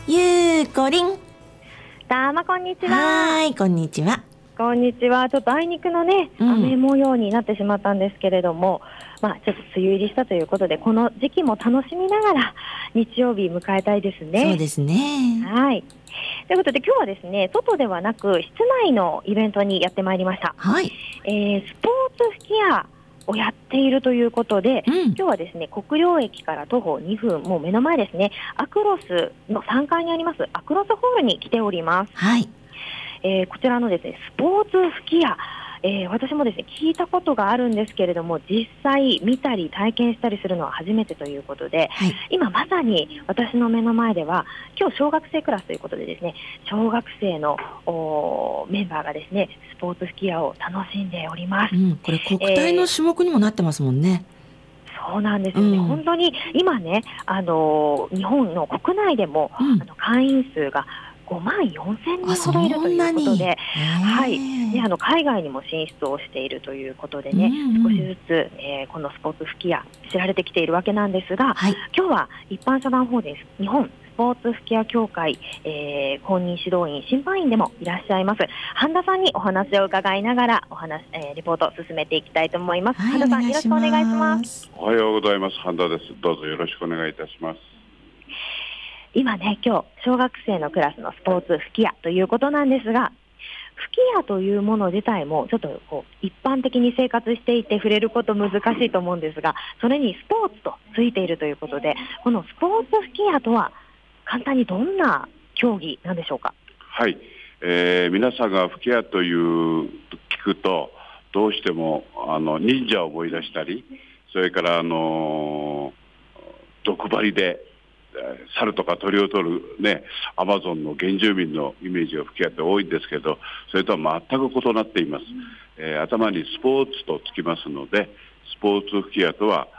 ゆうこりん。 どうもこんにちは。 はい、こんにちは。 こんにちは。ちょっとあいにくのね、雨模様になってしまったんですけれども、ちょっと梅雨入りしたということで、この時期も楽しみながら日曜日迎えたいですね。 そうですね。 はい。ということで今日はですね、外ではなく室内のイベントにやってまいりました。 はい。 スポーツ吹き矢をやっているということで、今日はですね、国領駅から徒歩2分、もう目の前ですね、アクロスの3階にありますアクロスホールに来ております。 はい。 こちらのですね、スポーツ吹き矢、私もですね、聞いたことがあるんですけれども、実際見たり体験したりするのは初めてということで、 はい。 今まさに私の目の前では、今日小学生クラスということでですね、小学生のメンバーがですね、スポーツ吹き矢を楽しんでおります。 これ国体の種目にもなってますもんね。 そうなんですよね。本当に今ね、日本の国内でも、会員数が54,000人ほどいるということで、はい、で海外にも進出をしているということでね、少しずつ、このスポーツ吹き矢知られてきているわけなんですが、今日は一般社団法人日本スポーツ吹き矢協会、公認指導員審判員でもいらっしゃいます半田さんにお話を伺いながらリポートを進めていきたいと思います。半田さん、よろしくお願いします。 おはようございます。半田です。どうぞよろしくお願いいたします。 今ね、今日小学生のクラスのスポーツ吹き矢ということなんですが、吹き矢というもの自体もちょっと一般的に生活していて触れること難しいと思うんですが、それにスポーツとついているということで、このスポーツ吹き矢とは簡単にどんな競技なんでしょうか。 はい、皆さんが吹き矢という聞くとどうしても忍者を思い出したり、それから毒針で猿とか鳥を取るね、アマゾンの原住民のイメージが吹き矢って多いんですけど、それとは全く異なっています。頭にスポーツとつきますので、スポーツ吹き矢とは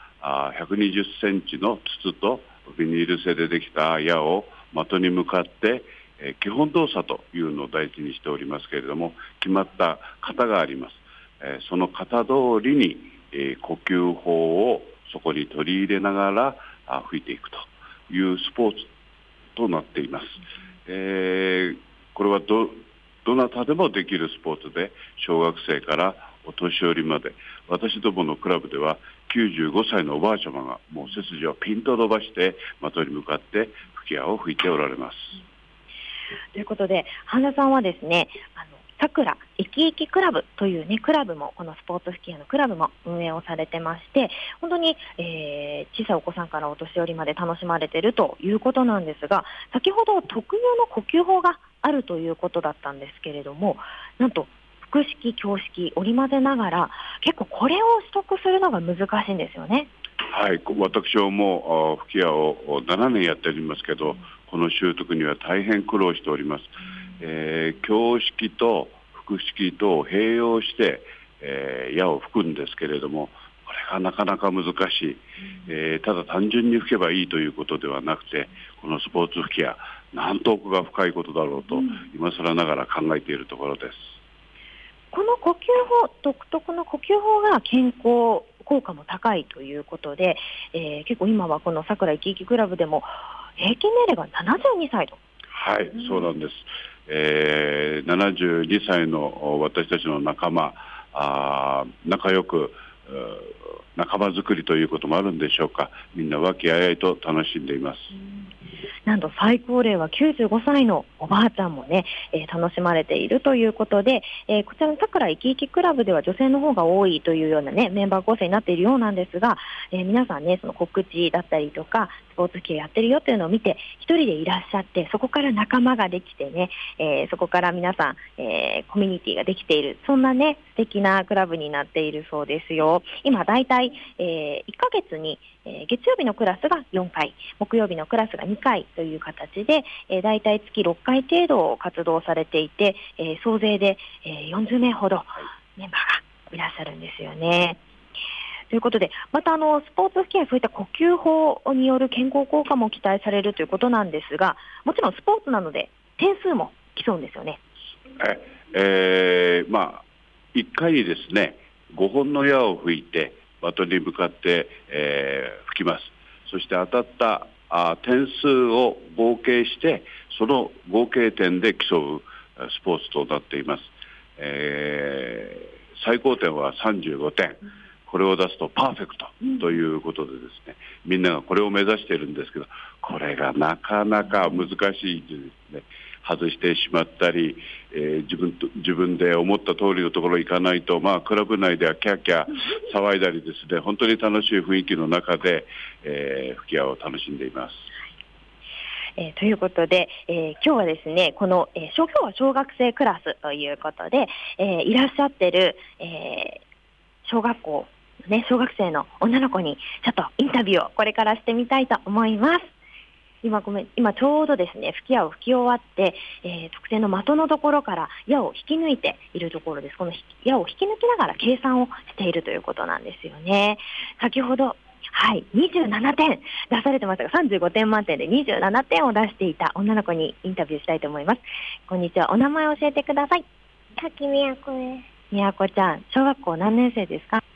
120センチの筒とビニール製でできた矢を的に向かって基本動作というのを大事にしておりますけれども、決まった型があります。その型通りに呼吸法をそこに取り入れながら吹いていくというスポーツとなっています。これはどなたでもできるスポーツで、小学生からお年寄りまで、私どものクラブでは95歳のおばあちゃまがもう背筋をピンと伸ばして的に向かって吹き矢を吹いておられます。 ということで、半田さんはですね、さくら生き生きクラブというね、クラブも、このスポーツ吹き矢のクラブも運営をされてまして、本当に、小さいお子さんからお年寄りまで楽しまれているということなんですが、先ほど特有の呼吸法があるということだったんですけれども、なんと複式強式織り交ぜながら、結構これを取得するのが難しいんですよね。 はい、私はもう吹き矢を7年やっておりますけど、この習得には大変苦労しております。強式と複式と併用して、矢を吹くんですけれども、これがなかなか難しい。ただ単純に吹けばいいということではなくて、このスポーツ吹き矢、なんと奥が深いことだろうと、今更ながら考えているところです。 この呼吸法、独特の呼吸法が健康効果も高いということで、結構今はこのさくら生き生きクラブでも平均年齢が72歳と。 はい、そうなんです。72歳の私たちの仲間、仲良く仲間づくりということもあるんでしょうか、みんな和気あいあいと楽しんでいます。 なんと最高齢は95歳のおばあちゃんもね、楽しまれているということで、こちらのさくら生き生きクラブでは女性の方が多いというようなね、メンバー構成になっているようなんですが、皆さんね、その告知だったりとかスポーツ系やってるよというのを見て一人でいらっしゃって、そこから仲間ができてね、そこから皆さん、コミュニティができている、そんなね、素敵なクラブになっているそうですよ。今だいたい1ヶ月に月曜日のクラスが4回、木曜日のクラスが2回という形で、だいたい月6回程度活動されていて、総勢で、40名ほどメンバーがいらっしゃるんですよね。ということで、またスポーツ吹き矢、そういった呼吸法による健康効果も期待されるということなんですが、もちろんスポーツなので点数も競うんですよね。 1回にですね、5本の矢を吹いて的に向かって、吹きます。そして当たった点数を合計してその合計点で競うスポーツとなっています。最高点は35点。これを出すとパーフェクトということでですね、みんながこれを目指しているんですけど、これがなかなか難しいですね。外してしまったり、自分で思った通りのところに行かないと、クラブ内ではキャーキャー騒いだりですね、本当に楽しい雰囲気の中で、吹き矢を楽しんでいます。 ということで、今日はですね、この、今日は小学生クラスということで、いらっしゃってる、小学生の女の子にちょっとインタビューをこれからしてみたいと思います。今ちょうどですね、吹き矢を吹き終わって、特定の的のところから矢を引き抜いているところです。この矢を引き抜きながら計算をしているということなんですよね。先ほど27点出されてましたが、35点満点で27点を出していた女の子にインタビューしたいと思います。こんにちは。お名前を教えてください。 滝みやこです。 みやこちゃん、小学校何年生ですか？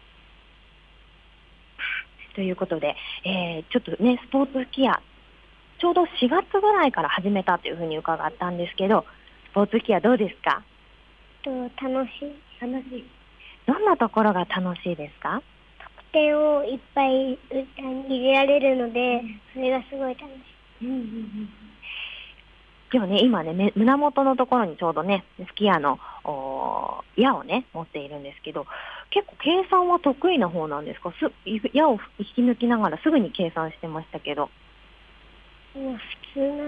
ということで、ちょっとね、スポーツ吹き矢、ちょうど4月ぐらいから始めたというふうに伺ったんですけど、スポーツ吹き矢どうですか？ 楽しい。 どんなところが楽しいですか？ 得点をいっぱい入れられるので、それがすごい楽しい。 今日ね、今ね、胸元のところにちょうどね、吹き矢の矢をね、持っているんですけど、結構計算は得意な方なんですか？矢を引き抜きながらすぐに計算してましたけど。 普通な。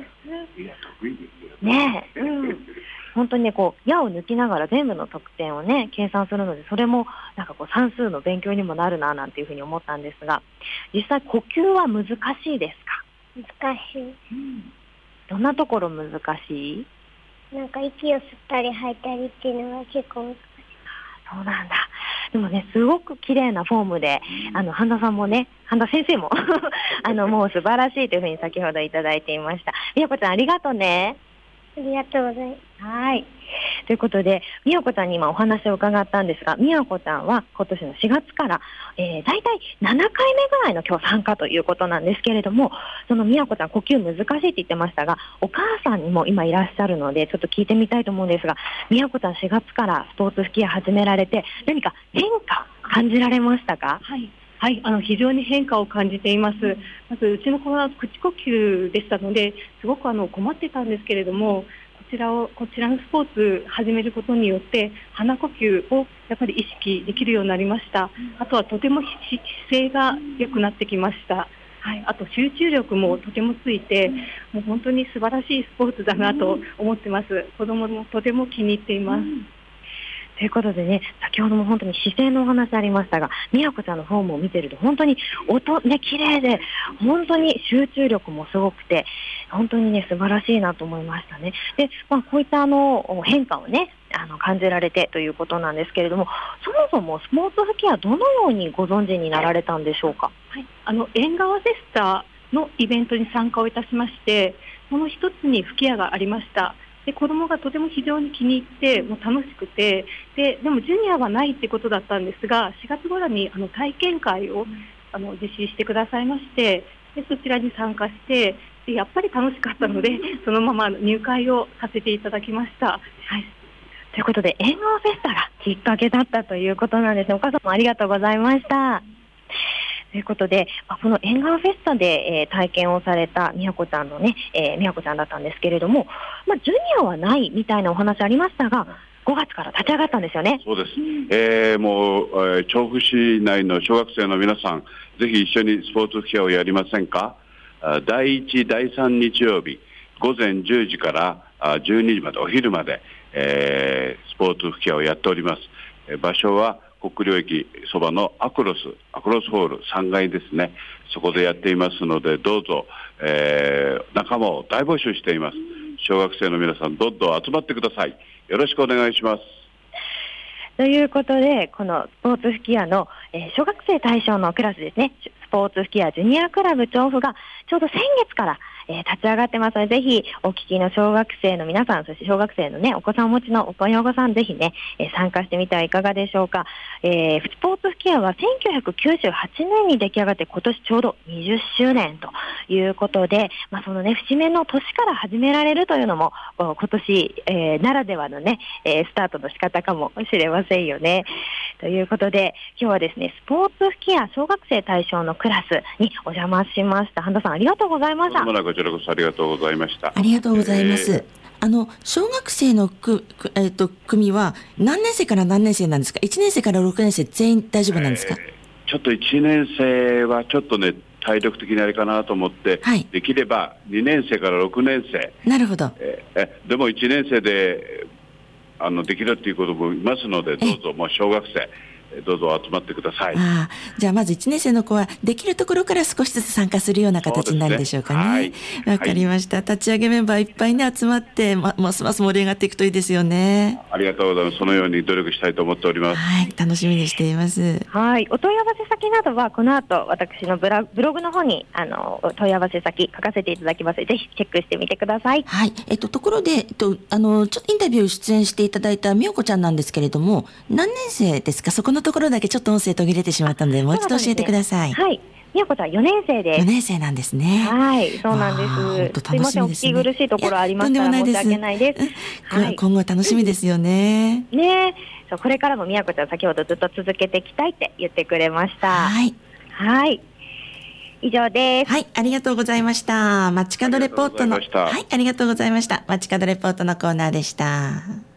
ねえ、本当にね、矢を抜きながら全部の得点をね、計算するので、それもなんか算数の勉強にもなるな、なんていうふうに思ったんですが、実際呼吸は難しいですか？難しい。 どんなところ難しい？ なんか息を吸ったり吐いたりっていうのが結構難しい。 そうなんだ。でもね、すごく綺麗なフォームで、半田さんもね、半田先生ももう素晴らしいというふうに先ほどいただいていました。みやこちゃん、ありがとうね。 ありがとうございます。 はい。ということで、みやこちゃんに今お話を伺ったんですが、みやこちゃんは今年の4月から、だいたい7回目ぐらいの今日参加ということなんですけれども、そのみやこちゃん呼吸難しいって言ってましたが、お母さんにも今いらっしゃるので、ちょっと聞いてみたいと思うんですが、みやこちゃん4月からスポーツ吹き矢始められて、何か変化感じられましたか？ はい、非常に変化を感じています。まず、うちの子は口呼吸でしたので、すごく困ってたんですけれども、こちらのスポーツ始めることによって、鼻呼吸をやっぱり意識できるようになりました。あとはとても姿勢が良くなってきました。あと集中力もとてもついて、もう本当に素晴らしいスポーツだなと思ってます。子供もとても気に入っています。 ということでね、先ほども本当に姿勢のお話ありましたが、みやこちゃんのフォームを見てると本当に音ね、綺麗で、本当に集中力もすごくて、本当にね、素晴らしいなと思いましたね。で、こういった変化をね、感じられてということなんですけれども、そもそもスポーツ吹き矢どのようにご存知になられたんでしょうか？ 縁側フェスタのイベントに参加をいたしまして、その一つに吹き矢がありました。で、子供がとても非常に気に入ってもう楽しくて、でもジュニアはないってことだったんですが、4月頃に体験会を実施してくださいまして、でそちらに参加して、でやっぱり楽しかったのでそのまま入会をさせていただきました。 ということで、縁側フェスタがきっかけだったということなんですね。お母さんもありがとうございました。ということで、この縁側フェスタで、体験をされたみやこちゃんのね、みやこちゃんだったんですけれども、ジュニアはないみたいなお話ありましたが、5月から立ち上がったんですよね。 そうです。もう、調布市内の小学生の皆さん、ぜひ一緒にスポーツ吹き矢をやりませんか？第1、第3日曜日、午前10時から12時まで、お昼まで、スポーツ吹き矢をやっております。場所は国領駅そばのアクロスホール3階ですね。そこでやっていますので、どうぞ、仲間を大募集しています。小学生の皆さん、どんどん集まってください。よろしくお願いします。 ということで、このスポーツ吹き矢の、 小学生対象のクラスですね、スポーツ吹き矢ジュニアクラブ調布がちょうど先月から、立ち上がってますので、ぜひお聞きの小学生の皆さん、そして小学生のね、お子さんをお持ちの親御さん、ぜひね、参加してみてはいかがでしょうか。スポーツ吹き矢は1998年に出来上がって、今年ちょうど20周年ということで、そのね、節目の年から始められるというのも、今年、ならではのね、スタートの仕方かもしれませんよね。ということで、今日はですね、スポーツ吹き矢小学生対象のクラスにお邪魔しました。半田さん、ありがとうございました。 こちらこそありがとうございました。 ありがとうございます。小学生の組は何年生から何年生なんですか？1年生から6年生全員大丈夫なんですか？ ちょっと1年生はちょっとね、体力的にあれかなと思って、はい、できれば2年生から6年生。 なるほど。 でも1年生でできるということもいますので、どうぞもう小学生どうぞ集まってください。 じゃあまず1年生の子はできるところから少しずつ参加するような形になるでしょうかね。わかりました。立ち上げメンバーいっぱいに集まって、ますます盛り上がっていくといいですよね。 ありがとうございます。そのように努力したいと思っております。 はい、楽しみにしています。 はい、お問い合わせ先などはこの後私のブログの方に問い合わせ先書かせていただきますので、ぜひチェックしてみてください。 はい、ところでちょっとインタビュー出演していただいたみよこちゃんなんですけれども、何年生ですか？そこのところだけちょっと音声途切れてしまったので、もう一度教えてください。 はい、みよこちゃん4年生です。 4年生なんですね。 はい、そうなんです。すいません、お聞き苦しいところありましたら申し訳ないです。 今後楽しみですよね。 ね、これからもみやこちゃん先ほどずっと続けていきたいって言ってくれました。 はい。 はい。以上です。 はい、ありがとうございました。街角レポートの、はい、ありがとうございました。街角レポートのコーナーでした。